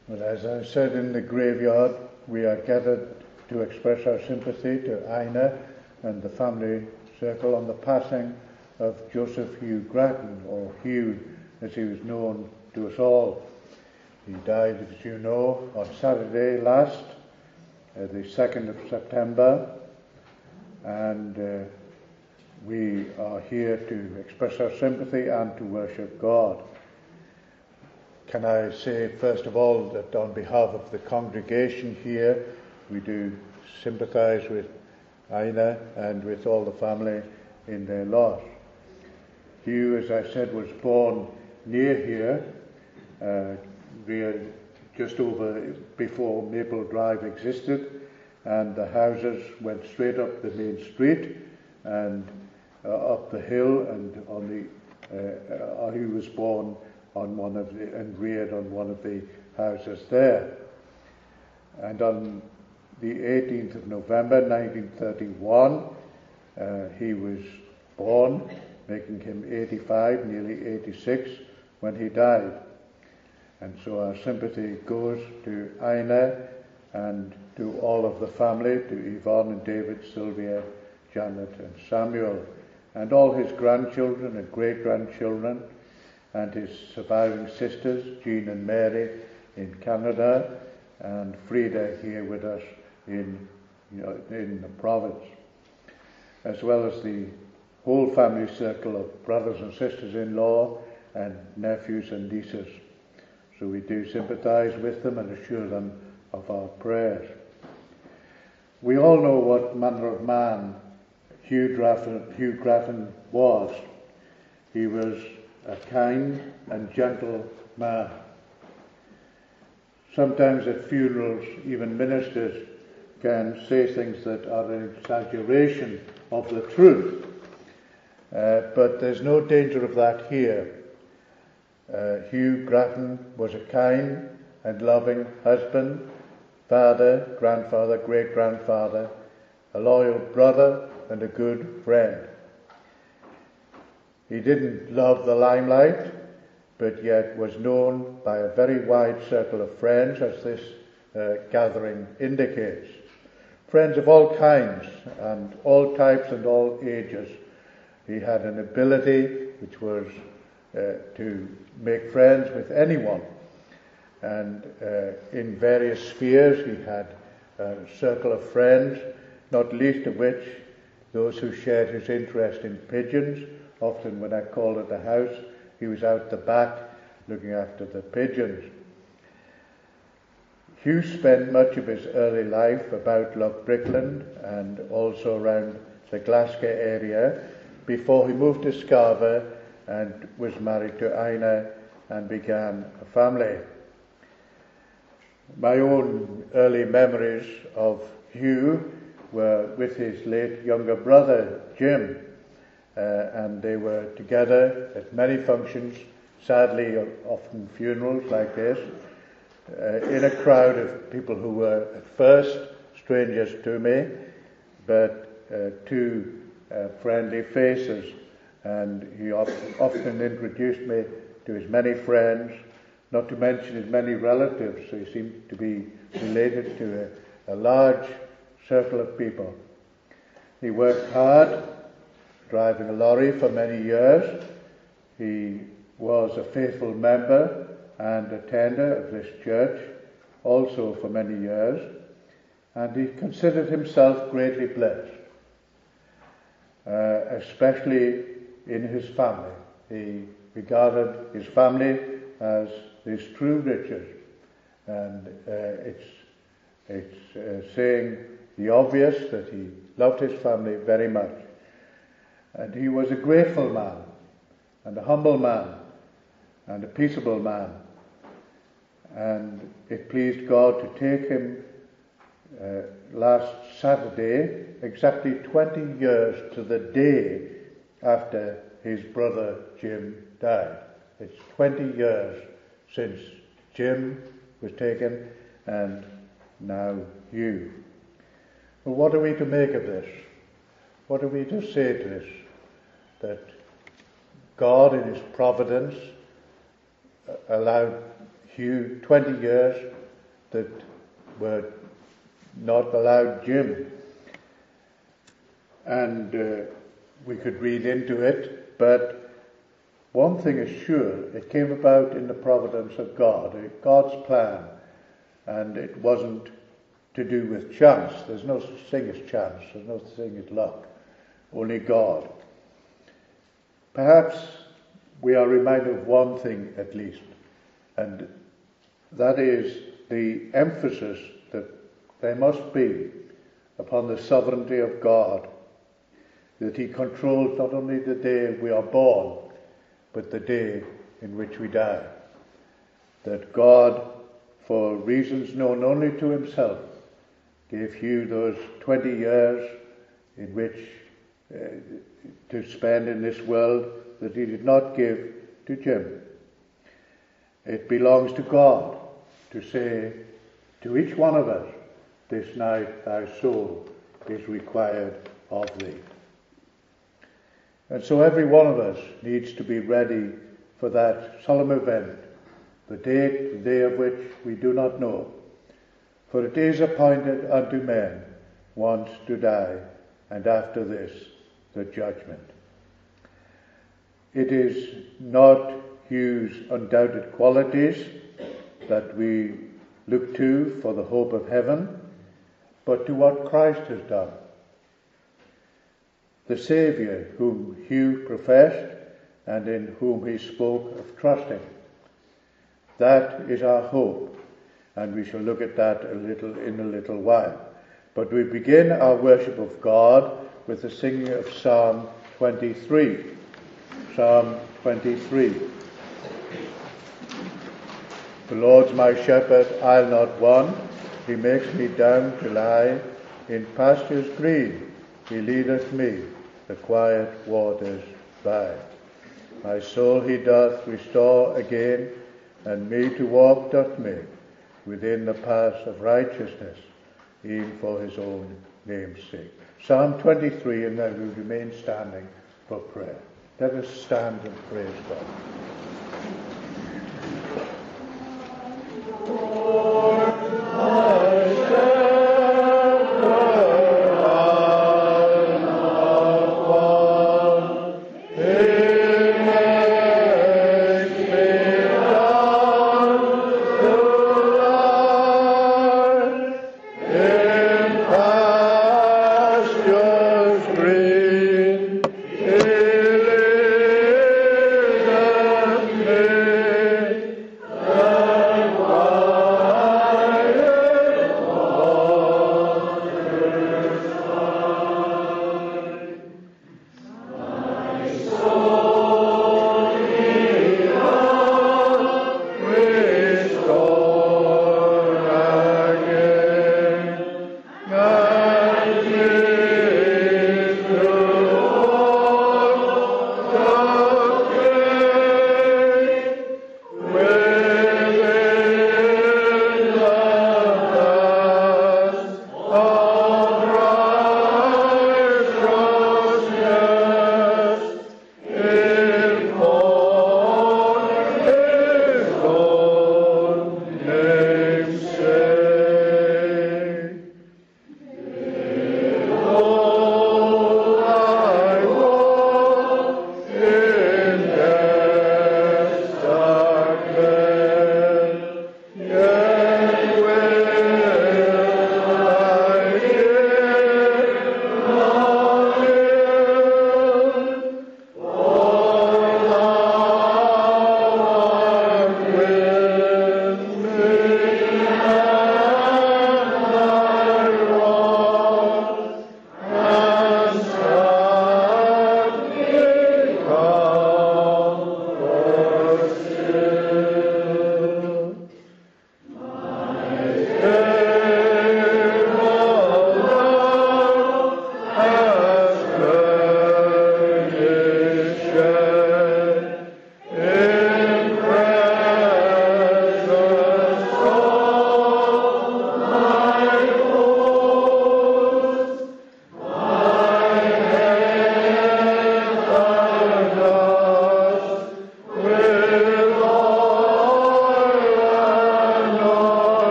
Well, as I said in the graveyard, we are gathered to express our sympathy to Ina and the family circle on the passing of Joseph Hugh Grattan, or Hugh as he was known to us all. He died, as you know, on Saturday last, the 2nd of September, and we are here to express our sympathy and to worship God. Can I say, first of all, that on behalf of the congregation here, we do sympathise with Ina and with all the family in their loss. Hugh, as I said, was born near here, just over before Maple Drive existed, and the houses went straight up the main street and up the hill, and he was born on and reared on one of the houses there. And on the 18th of November 1931, he was born, making him 85, nearly 86, when he died. And so our sympathy goes to Ina and to all of the family, to Yvonne and David, Sylvia, Janet and Samuel, and all his grandchildren and great-grandchildren, and his surviving sisters, Jean and Mary, in Canada, and Frida here with us in the province, as well as the whole family circle of brothers and sisters-in-law and nephews and nieces. So we do sympathise with them and assure them of our prayers. We all know what manner of man Hugh Grattan was. He was a kind and gentle man. Sometimes at funerals, even ministers can say things that are an exaggeration of the truth, but there's no danger of that here. Hugh Grattan was a kind and loving husband, father, grandfather, great-grandfather, a loyal brother and a good friend. He didn't love the limelight, but yet was known by a very wide circle of friends, as this gathering indicates. Friends of all kinds and all types and all ages. He had an ability which was to make friends with anyone, and in various spheres he had a circle of friends, not least of which those who shared his interest in pigeons. Often when I called at the house, he was out the back looking after the pigeons. Hugh spent much of his early life about Lough Brickland and also around the Glasgow area before he moved to Scarva and was married to Ina and began a family. My own early memories of Hugh were with his late younger brother, Jim, and they were together at many functions, sadly often funerals like this, in a crowd of people who were at first strangers to me, but two friendly faces, and he often introduced me to his many friends, not to mention his many relatives. So he seemed to be related to a large circle of people. He worked hard, driving a lorry for many years. He was a faithful member and attender of this church also for many years, and he considered himself greatly blessed, especially in his family. He regarded his family as his true riches, and it's saying the obvious that he loved his family very much. And he was a grateful man, and a humble man, and a peaceable man. And it pleased God to take him last Saturday, exactly 20 years to the day after his brother Jim died. It's 20 years since Jim was taken, and now Hugh. Well, what are we to make of this? What are we to say to this? That God in his providence allowed Hugh 20 years that were not allowed gym. And we could read into it, but one thing is sure, it came about in the providence of God, God's plan, and it wasn't to do with chance. There's no such thing as chance, there's no such thing as luck, only God. Perhaps we are reminded of one thing at least, and that is the emphasis that there must be upon the sovereignty of God, that he controls not only the day we are born, but the day in which we die. That God, for reasons known only to himself, gave Hugh those 20 years in which to spend in this world that he did not give to Jim. It belongs to God to say to each one of us, this night thy soul is required of thee. And so every one of us needs to be ready for that solemn event, the day of which we do not know. For it is appointed unto men once to die, and after this the judgment. It is not Hugh's undoubted qualities that we look to for the hope of heaven, but to what Christ has done. The Saviour whom Hugh professed and in whom he spoke of trusting. That is our hope, and we shall look at that in a little while. But we begin our worship of God with the singing of Psalm 23. Psalm 23. The Lord's my shepherd, I'll not want. He makes me down to lie in pastures green. He leadeth me the quiet waters by. My soul he doth restore again, and me to walk doth make within the paths of righteousness, even for his own name's sake. Psalm 23, and then we remain standing for prayer. Let us stand and praise God. Green, he leadeth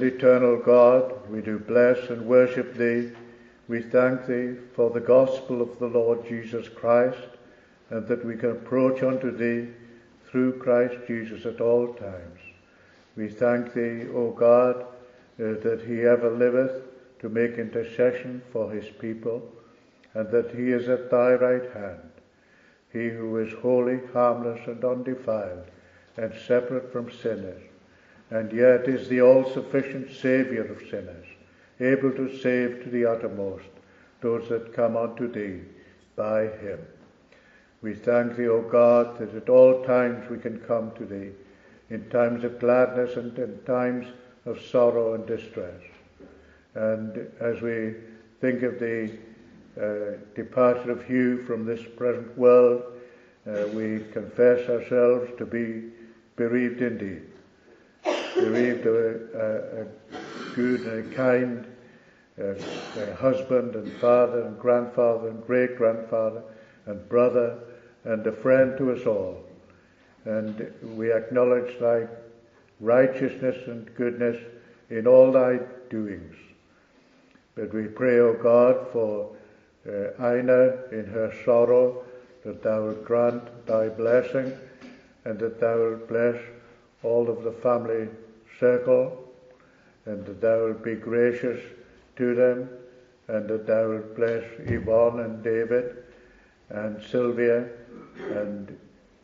eternal God, we do bless and worship thee. We thank thee for the gospel of the Lord Jesus Christ, and that we can approach unto thee through Christ Jesus at all times. We thank thee, O God, that he ever liveth to make intercession for his people, and that he is at thy right hand, he who is holy, harmless, and undefiled, and separate from sinners, and yet is the all-sufficient Saviour of sinners, able to save to the uttermost those that come unto thee by him. We thank thee, O God, that at all times we can come to thee, in times of gladness and in times of sorrow and distress. And as we think of the departure of Hugh from this present world, we confess ourselves to be bereaved indeed. Bereaved of a good and a kind husband and father and grandfather and great-grandfather and brother and a friend to us all. And we acknowledge thy righteousness and goodness in all thy doings. But we pray, O God, for Ina in her sorrow, that thou wilt grant thy blessing, and that thou wilt bless all of the family circle, and that thou wilt be gracious to them, and that thou wilt bless Yvonne and David and Sylvia, and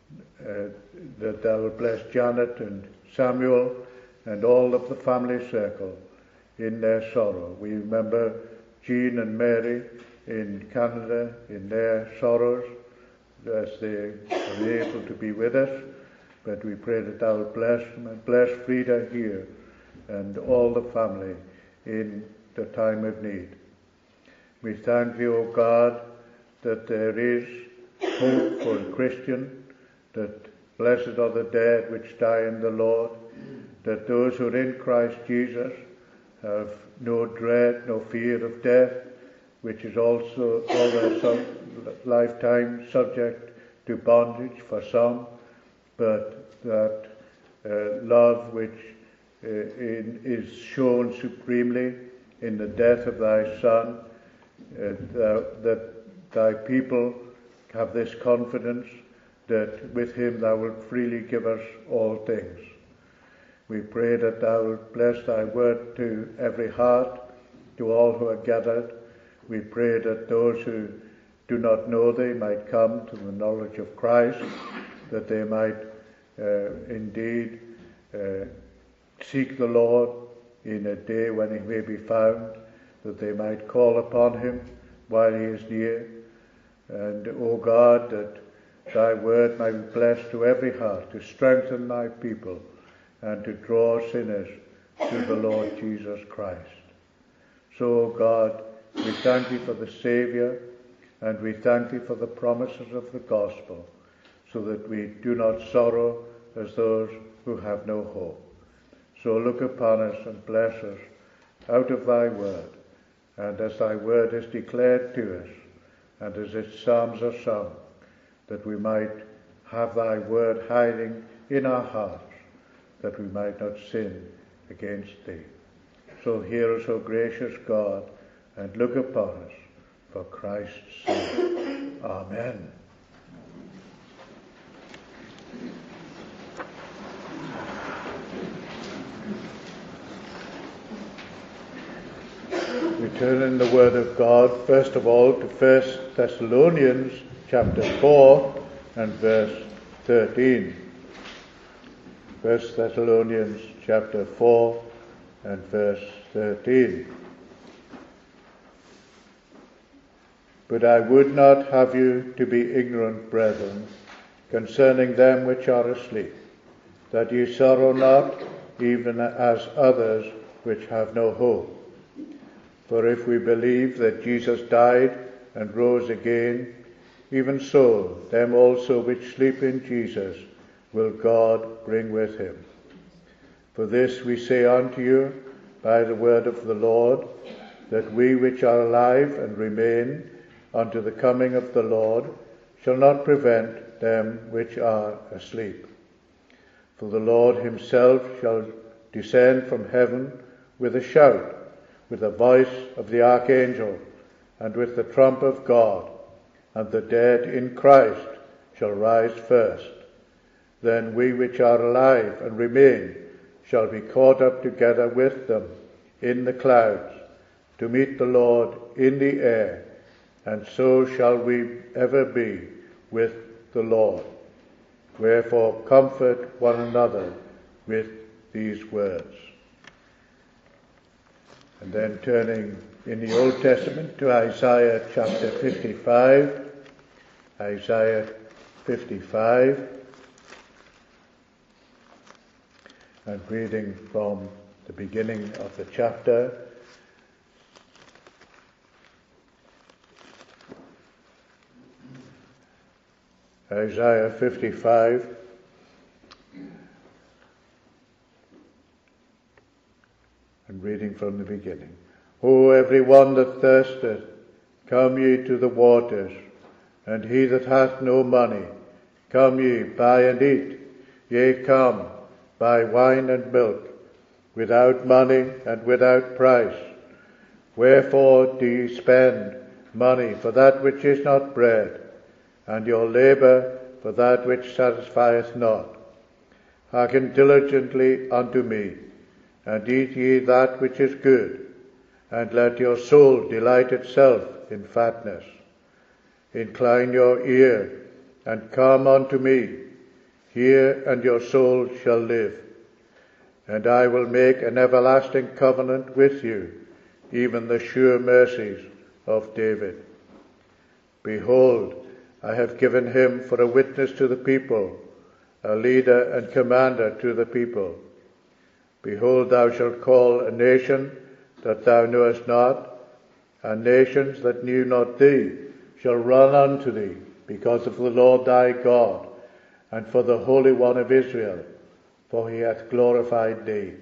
that thou wilt bless Janet and Samuel and all of the family circle in their sorrow. We remember Jean and Mary in Canada in their sorrows as they are able to be with us, but we pray that thou wilt bless them and bless Frida here and all the family in the time of need. We thank thee, O God, that there is hope for a Christian, that blessed are the dead which die in the Lord, that those who are in Christ Jesus have no dread, no fear of death, which is also all their lifetime subject to bondage for some, but that love which is shown supremely in the death of thy Son, that thy people have this confidence that with him thou wilt freely give us all things. We pray that thou wilt bless thy word to every heart, to all who are gathered. We pray that those who do not know thee might come to the knowledge of Christ, that they might indeed seek the Lord in a day when he may be found, that they might call upon him while he is near. And, O God, that thy word might be blessed to every heart, to strengthen thy people, and to draw sinners to the Lord Jesus Christ. So, O God, we thank thee for the Saviour, and we thank thee for the promises of the gospel, so that we do not sorrow as those who have no hope. So look upon us and bless us out of thy word, and as thy word is declared to us, and as its psalms are sung, that we might have thy word hiding in our hearts, that we might not sin against thee. So hear us, O gracious God, and look upon us for Christ's sake. Amen. We turn in the Word of God, first of all, to 1 Thessalonians chapter 4 and verse 13. 1 Thessalonians chapter 4 and verse 13. But I would not have you to be ignorant, brethren, concerning them which are asleep, that ye sorrow not, even as others which have no hope. For if we believe that Jesus died and rose again, even so them also which sleep in Jesus will God bring with him. For this we say unto you by the word of the Lord, that we which are alive and remain unto the coming of the Lord shall not prevent them which are asleep. For the Lord himself shall descend from heaven with a shout, with the voice of the archangel, and with the trump of God, and the dead in Christ shall rise first. Then we which are alive and remain shall be caught up together with them in the clouds, to meet the Lord in the air, and so shall we ever be with the Lord. Wherefore comfort one another with these words. And then turning in the Old Testament to Isaiah chapter 55, Isaiah 55, and reading from the beginning of the chapter. Isaiah 55, and reading from the beginning. O every one that thirsteth, come ye to the waters, and he that hath no money, come ye, buy and eat. Yea, come, buy wine and milk, without money and without price. Wherefore do ye spend money for that which is not bread, and your labour for that which satisfieth not? Hearken diligently unto me, and eat ye that which is good, and let your soul delight itself in fatness. Incline your ear, and come unto me. Hear, and your soul shall live. And I will make an everlasting covenant with you, even the sure mercies of David. Behold, I have given him for a witness to the people, a leader and commander to the people. Behold, thou shalt call a nation that thou knowest not, and nations that knew not thee shall run unto thee, because of the Lord thy God, and for the Holy One of Israel, for he hath glorified thee.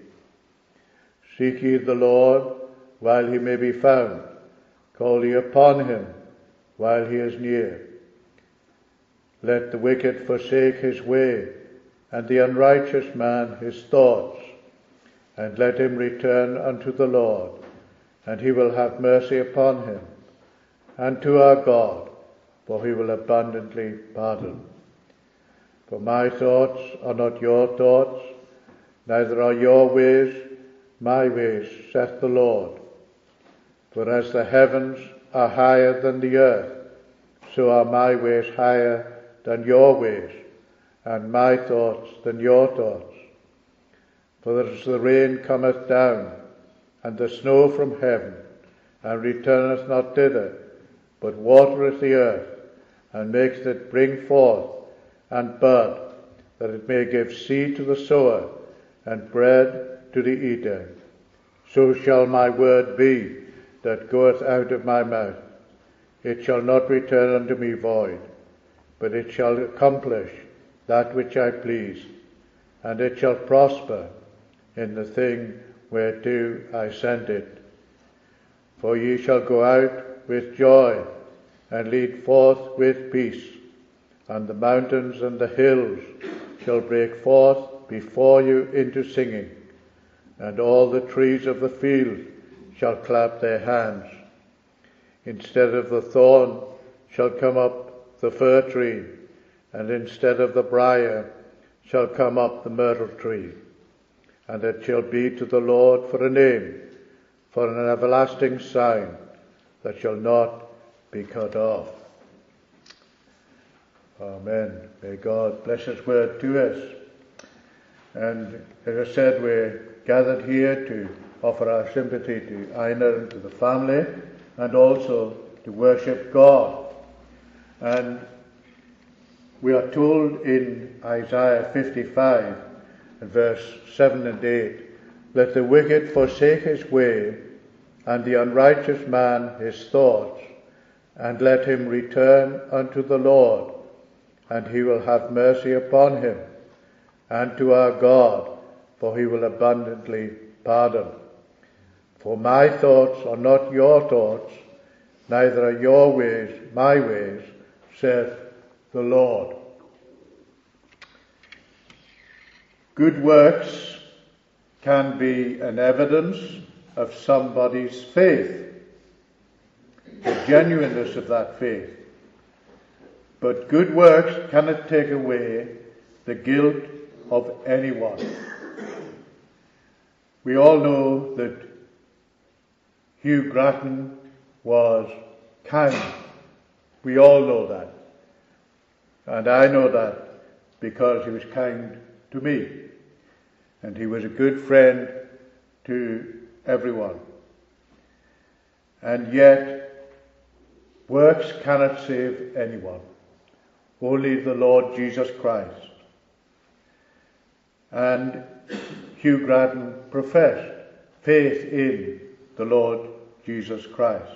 Seek ye the Lord while he may be found. Call ye upon him while he is near. Let the wicked forsake his way, and the unrighteous man his thoughts, and let him return unto the Lord, and he will have mercy upon him, and to our God, for he will abundantly pardon. For my thoughts are not your thoughts, neither are your ways my ways, saith the Lord. For as the heavens are higher than the earth, so are my ways higher than your ways, and my thoughts than your thoughts. For as the rain cometh down, and the snow from heaven, and returneth not thither, but watereth the earth, and maketh it bring forth and bud, that it may give seed to the sower, and bread to the eater, so shall my word be that goeth out of my mouth. It shall not return unto me void, but it shall accomplish that which I please, and it shall prosper in the thing whereto I sent it. For ye shall go out with joy, and lead forth with peace, and the mountains and the hills shall break forth before you into singing, and all the trees of the field shall clap their hands. Instead of the thorn shall come up the fir tree, and instead of the briar shall come up the myrtle tree. And it shall be to the Lord for a name, for an everlasting sign that shall not be cut off. Amen. May God bless his word to us. And as I said, we're gathered here to offer our sympathy to Einar and to the family, and also to worship God. And we are told in Isaiah 55, verse 7 and 8, let the wicked forsake his way, and the unrighteous man his thoughts, and let him return unto the Lord, and he will have mercy upon him, and to our God, for he will abundantly pardon. For my thoughts are not your thoughts, neither are your ways my ways, saith the Lord. Good works can be an evidence of somebody's faith, the genuineness of that faith. But good works cannot take away the guilt of anyone. We all know that Hugh Grattan was kind. We all know that. And I know that because he was kind to me. And he was a good friend to everyone. And yet, works cannot save anyone. Only the Lord Jesus Christ. And Hugh Grattan professed faith in the Lord Jesus Christ.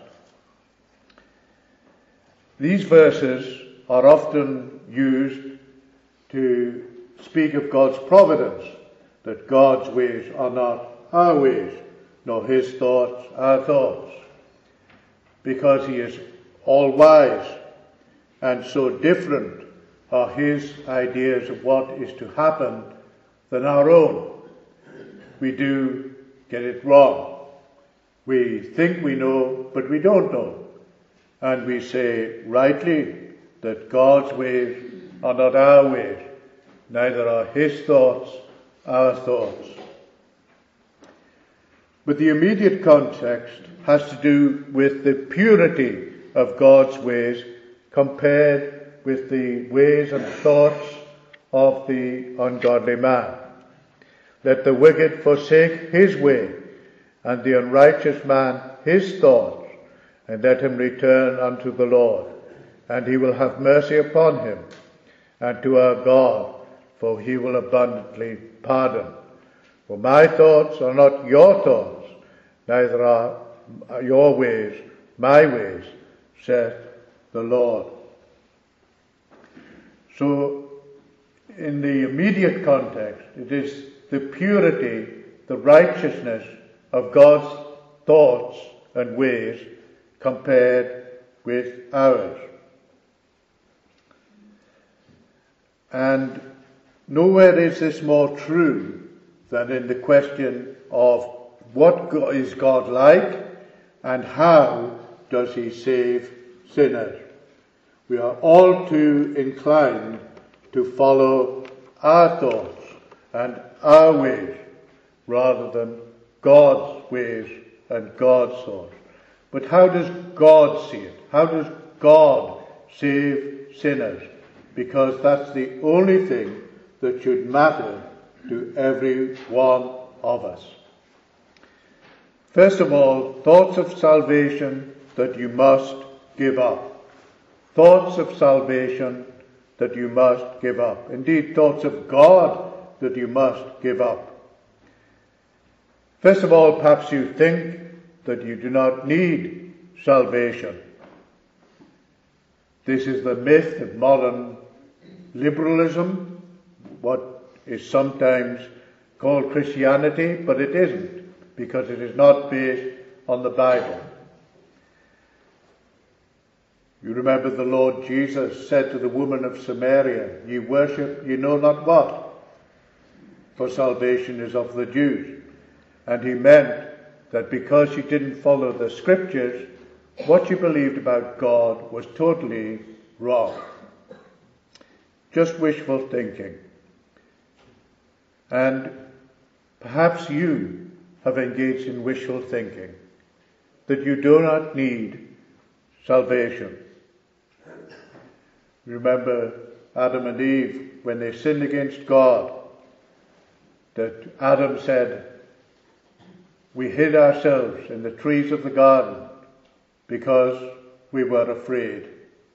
These verses are often used to speak of God's providence, that God's ways are not our ways, nor his thoughts our thoughts, because he is all-wise, and so different are his ideas of what is to happen than our own. We do get it wrong. We think we know, but we don't know. And we say rightly that God's ways are not our ways, neither are his thoughts our thoughts. But the immediate context has to do with the purity of God's ways compared with the ways and thoughts of the ungodly man. Let the wicked forsake his way, and the unrighteous man his thoughts, and let him return unto the Lord, and he will have mercy upon him, and to our God, for he will abundantly pardon. For my thoughts are not your thoughts, neither are your ways my ways, saith the Lord. So, in the immediate context, it is the purity, the righteousness of God's thoughts and ways compared with ours. And nowhere is this more true than in the question of what is God like and how does he save sinners. We are all too inclined to follow our thoughts and our ways rather than God's ways and God's thoughts. But how does God see it? How does God save sinners? Because that's the only thing that should matter to every one of us. First of all, thoughts of salvation that you must give up. Thoughts of salvation that you must give up. Indeed, thoughts of God that you must give up. First of all, perhaps you think that you do not need salvation. This is the myth of modern liberalism, what is sometimes called Christianity, but it isn't, because it is not based on the Bible. You remember the Lord Jesus said to the woman of Samaria, "Ye worship, ye know not what, for salvation is of the Jews." And he meant that because she didn't follow the scriptures, what she believed about God was totally wrong. Just wishful thinking. And perhaps you have engaged in wishful thinking, that you do not need salvation. Remember Adam and Eve, when they sinned against God, that Adam said, "We hid ourselves in the trees of the garden because we were afraid."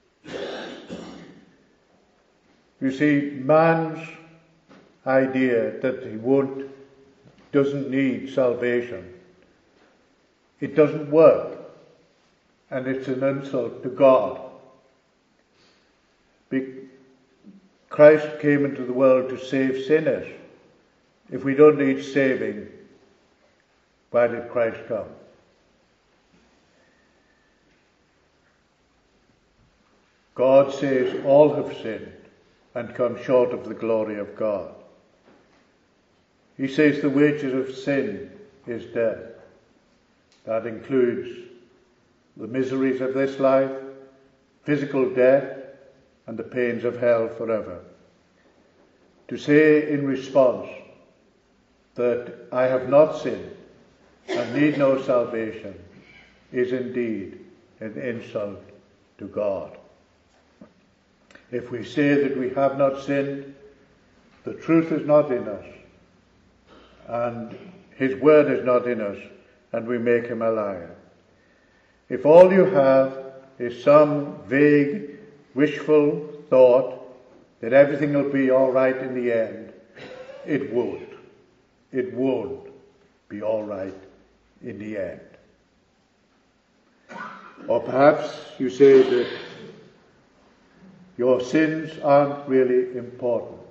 You see, man's idea that he doesn't need salvation, it doesn't work, and it's an insult to God. Christ came into the world to save sinners. If we don't need saving, why did Christ come? God says all have sinned and come short of the glory of God. He says the wages of sin is death. That includes the miseries of this life, physical death, and the pains of hell forever. To say in response that I have not sinned and need no salvation is indeed an insult to God. If we say that we have not sinned, the truth is not in us, and his word is not in us, and we make him a liar. If all you have is some vague, wishful thought that everything will be all right in the end, it won't. It won't be all right in the end. Or perhaps you say that your sins aren't really important.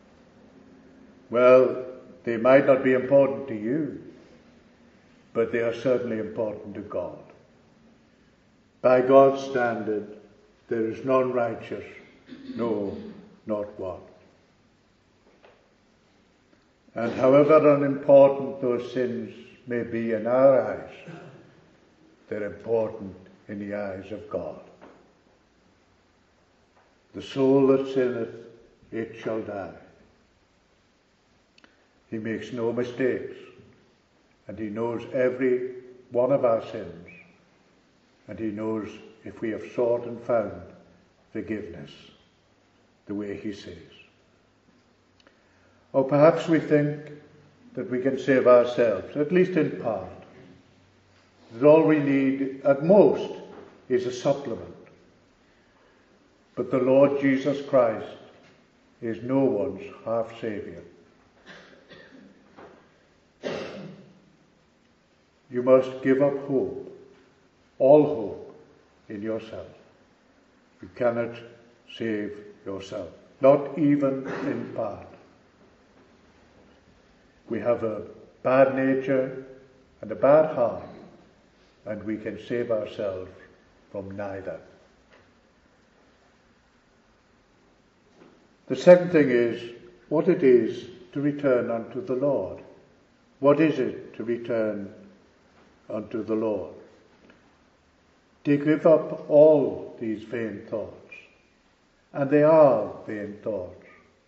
Well, they might not be important to you, but they are certainly important to God. By God's standard, there is none righteous, no, not one. And however unimportant those sins may be in our eyes, they're important in the eyes of God. The soul that sinneth, it shall die. He makes no mistakes, and he knows every one of our sins, and he knows if we have sought and found forgiveness the way he says. Or perhaps we think that we can save ourselves, at least in part. That all we need at most is a supplement. But the Lord Jesus Christ is no one's half-saviour. You must give up hope, all hope, in yourself. You cannot save yourself, not even in part. We have a bad nature and a bad heart, and we can save ourselves from neither. The second thing is what it is to return unto the Lord. What is it to return unto the Lord? To give up all these vain thoughts. And they are vain thoughts.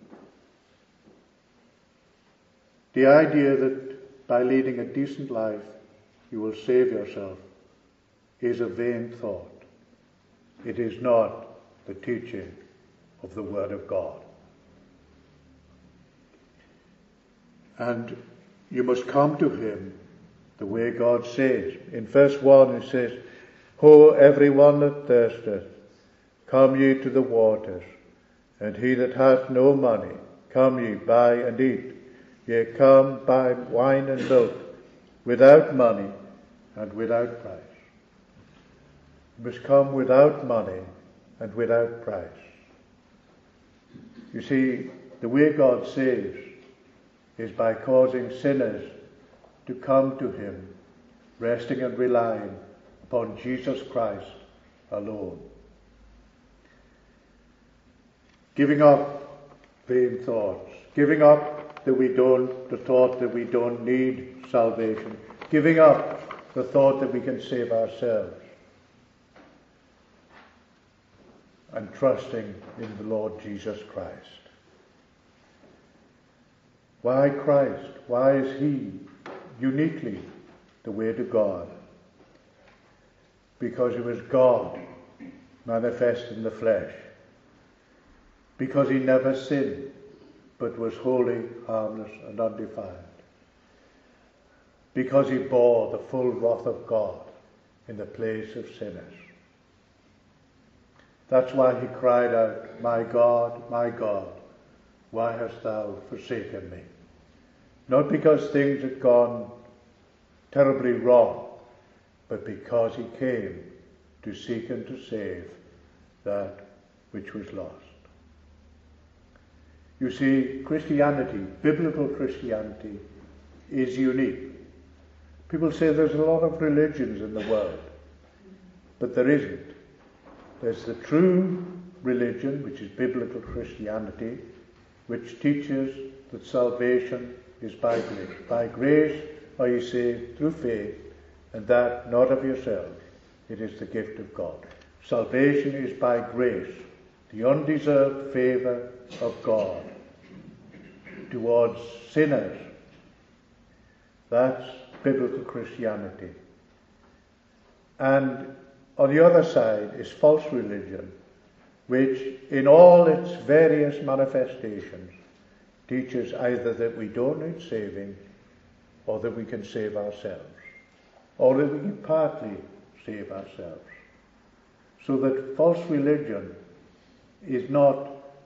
The idea that by leading a decent life you will save yourself is a vain thought. It is not the teaching of the Word of God. And you must come to him the way God says. In verse 1 it says, Ho, every one that thirsteth, come ye to the waters, and he that hath no money, come ye, buy and eat. Yea, come, buy wine and milk, without money and without price. You must come without money and without price. You see, the way God saves is by causing sinners to come to him, resting and relying upon Jesus Christ alone. Giving up vain thoughts, giving up the thought that we don't need salvation, giving up the thought that we can save ourselves, and trusting in the Lord Jesus Christ. Why Christ? Why is he uniquely the way to God? Because he was God manifest in the flesh. Because he never sinned, but was holy, harmless, and undefiled. Because he bore the full wrath of God in the place of sinners. That's why he cried out, my God, why hast thou forsaken me? Not because things had gone terribly wrong, but because he came to seek and to save that which was lost. You see, Christianity, biblical Christianity, is unique. People say there's a lot of religions in the world, but there isn't. There's the true religion, which is biblical Christianity, which teaches that salvation is by grace. By grace are you saved through faith, and that not of yourselves. It is the gift of God. Salvation is by grace, the undeserved favour of God towards sinners. That's biblical Christianity. And on the other side is false religion, which in all its various manifestations teaches either that we don't need saving, or that we can save ourselves, or that we can partly save ourselves. So that false religion is not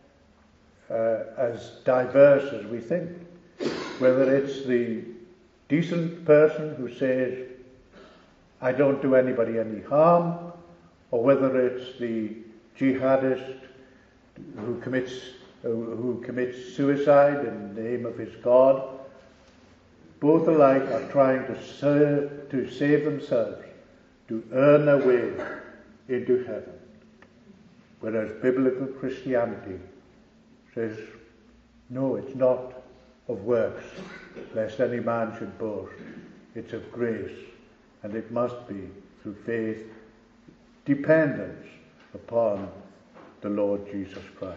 as diverse as we think. Whether it's the decent person who says, I don't do anybody any harm, or whether it's the jihadist who commits suicide in the name of his God, both alike are trying to save themselves, to earn their way into heaven. Whereas biblical Christianity says, no, it's not of works, lest any man should boast. It's of grace, and it must be through faith, dependence upon the Lord Jesus Christ.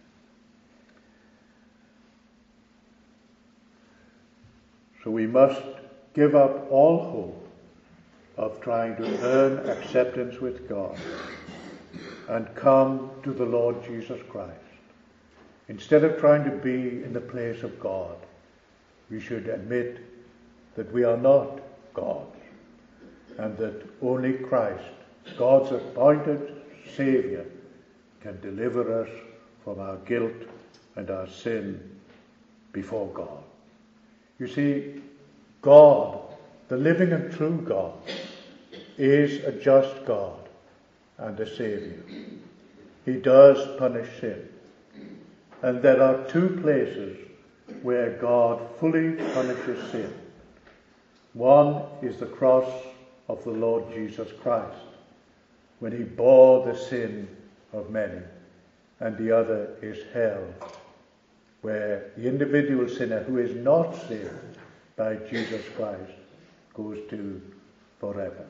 So we must give up all hope of trying to earn acceptance with God and come to the Lord Jesus Christ. Instead of trying to be in the place of God, we should admit that we are not gods, and that only Christ, God's appointed Saviour, can deliver us from our guilt and our sin before God. You see, God, the living and true God, is a just God and a Saviour. He does punish sin. And there are two places where God fully punishes sin. One is the cross of the Lord Jesus Christ, when he bore the sin of many. And the other is hell, where the individual sinner who is not saved by Jesus Christ goes to forever.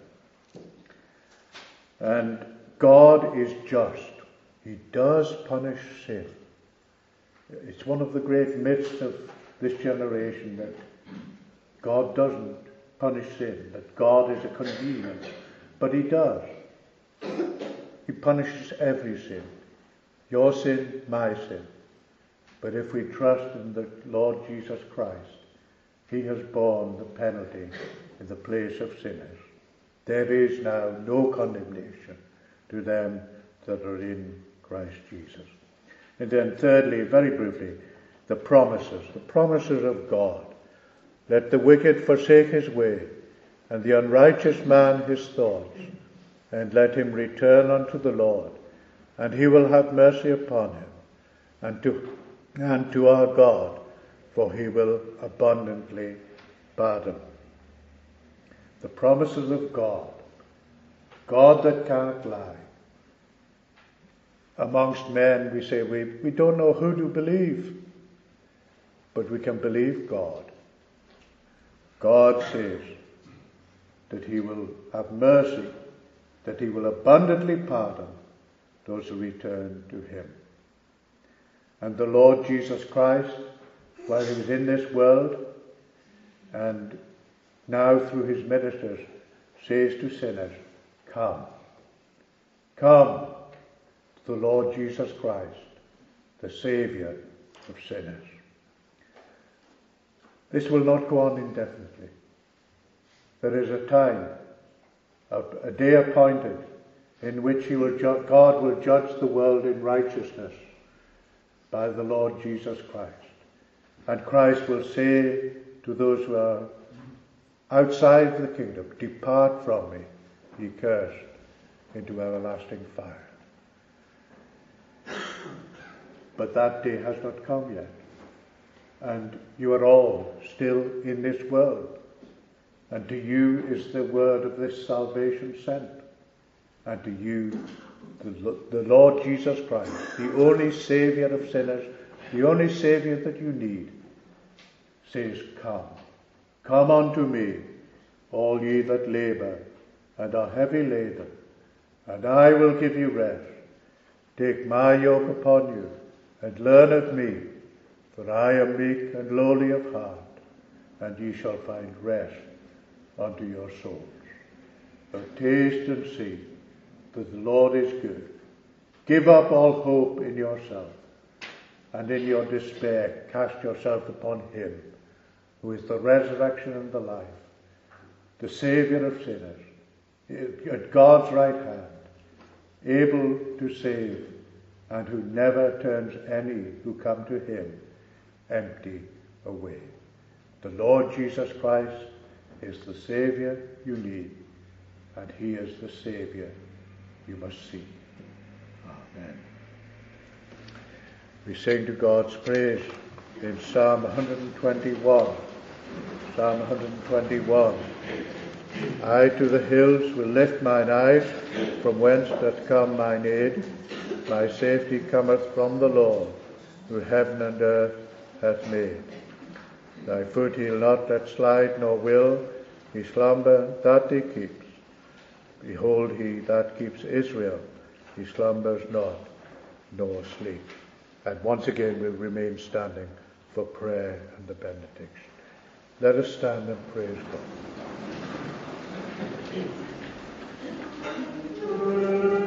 And God is just. He does punish sin. It's one of the great myths of this generation that God doesn't punish sin, that God is a convenience. But he does. He punishes every sin. Your sin, my sin. But if we trust in the Lord Jesus Christ, he has borne the penalty in the place of sinners. There is now no condemnation to them that are in Christ Jesus. And then thirdly, very briefly, the promises of God. Let the wicked forsake his way, and the unrighteous man his thoughts, and let him return unto the Lord, and he will have mercy upon him, and to our God, for he will abundantly pardon. The promises of God, God that cannot lie. Amongst men we say we don't know who to believe, but we can believe God. God says that he will have mercy, that he will abundantly pardon those who return to him. And the Lord Jesus Christ, while he was in this world, and now through his ministers, says to sinners, come to the Lord Jesus Christ, the Saviour of sinners. This will not go on indefinitely. There is a time, a day appointed, in which God will judge the world in righteousness by the Lord Jesus Christ. And Christ will say to those who are outside the kingdom, depart from me, ye cursed, into everlasting fire. But that day has not come yet. And you are all still in this world. And to you is the word of this salvation sent. And to you, the Lord Jesus Christ, the only Saviour of sinners, the only Saviour that you need, says, come unto me, all ye that labour and are heavy laden, and I will give you rest. Take my yoke upon you, and learn of me, for I am meek and lowly of heart, and ye shall find rest unto your souls. But taste and see that the Lord is good. Give up all hope in yourself, and in your despair cast yourself upon him, who is the resurrection and the life, the Saviour of sinners, at God's right hand, able to save, and who never turns any who come to him empty away. The Lord Jesus Christ is the Saviour you need, and he is the Saviour you must seek. Amen. We sing to God's praise in Psalm 121. Psalm 121. I to the hills will lift mine eyes, from whence doth come mine aid. My safety cometh from the Lord, who heaven and earth hath made. Thy foot he'll not let slide, nor will he slumber that he keeps. Behold, he that keeps Israel, he slumbers not, nor sleeps. And once again we'll remain standing for prayer and the benediction. Let us stand and praise God.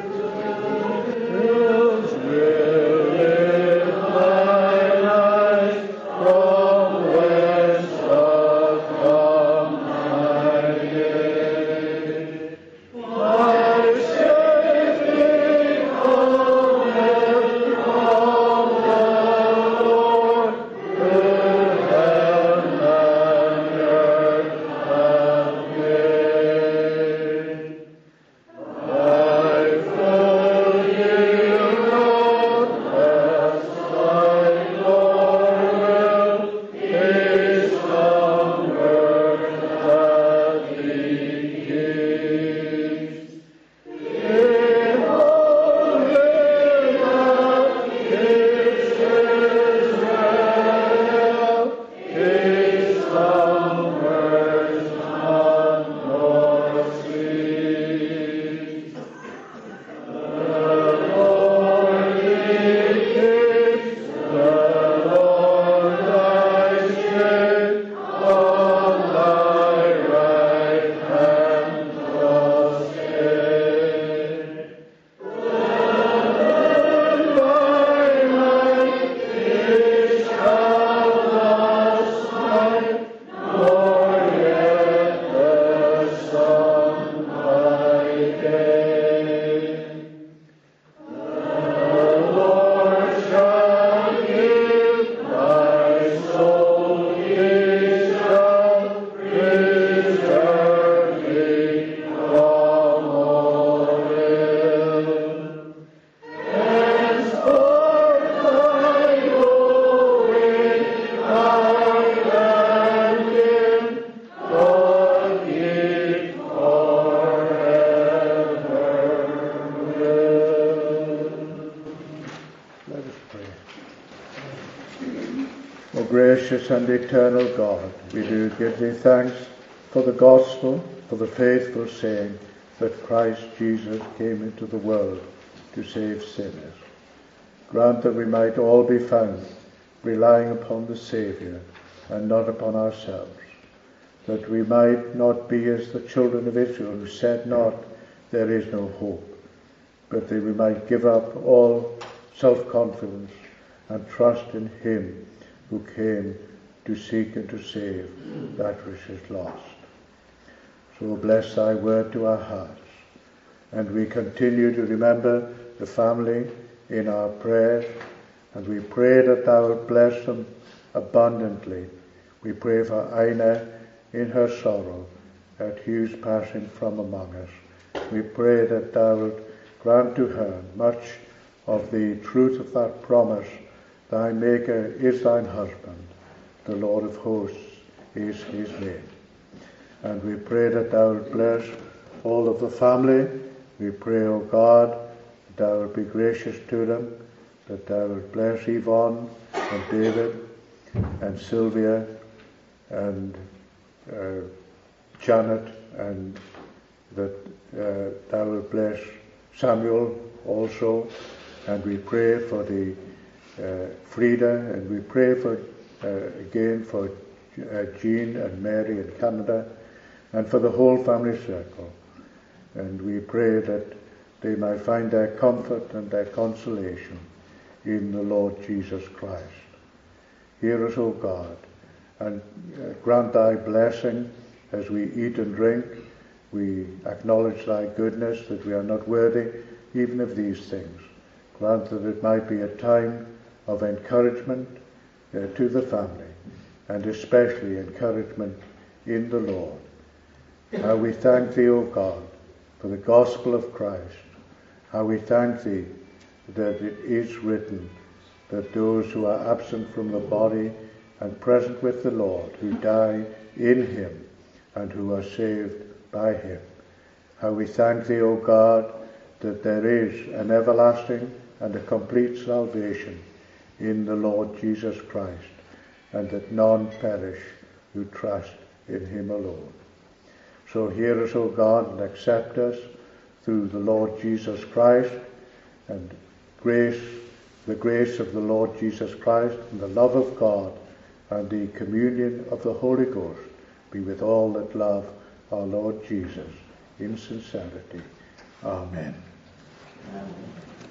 Gracious and eternal God, we do give thee thanks for the gospel, for the faithful saying that Christ Jesus came into the world to save sinners. Grant that we might all be found relying upon the Saviour and not upon ourselves, that we might not be as the children of Israel who said not, there is no hope, but that we might give up all self-confidence and trust in him who came to seek and to save that which is lost. So bless thy word to our hearts, and we continue to remember the family in our prayers, and we pray that thou wilt bless them abundantly. We pray for Ina in her sorrow at Hugh's passing from among us. We pray that thou wilt grant to her much of the truth of that promise, thy Maker is thine husband, the Lord of hosts is his name. And we pray that thou wilt bless all of the family. We pray, O God, that thou wilt be gracious to them, that thou wilt bless Yvonne and David and Sylvia and Janet, and that thou will bless Samuel also. And we pray for the Frida, and we pray for again for Jean and Mary in Canada, and for the whole family circle. And we pray that they might find their comfort and their consolation in the Lord Jesus Christ. Hear us, O God, and grant thy blessing as we eat and drink. We acknowledge thy goodness, that we are not worthy even of these things. Grant that it might be a time of encouragement to the family, and especially encouragement in the Lord. How we thank thee, O God, for the gospel of Christ. How we thank thee that it is written that those who are absent from the body and present with the Lord, who die in him and who are saved by him. How we thank thee, O God, that there is an everlasting and a complete salvation in the Lord Jesus Christ, and that none perish who trust in him alone. So hear us, O God, and accept us through the Lord Jesus Christ, and the grace of the Lord Jesus Christ, and the love of God, and the communion of the Holy Ghost be with all that love our Lord Jesus in sincerity. Amen. Amen.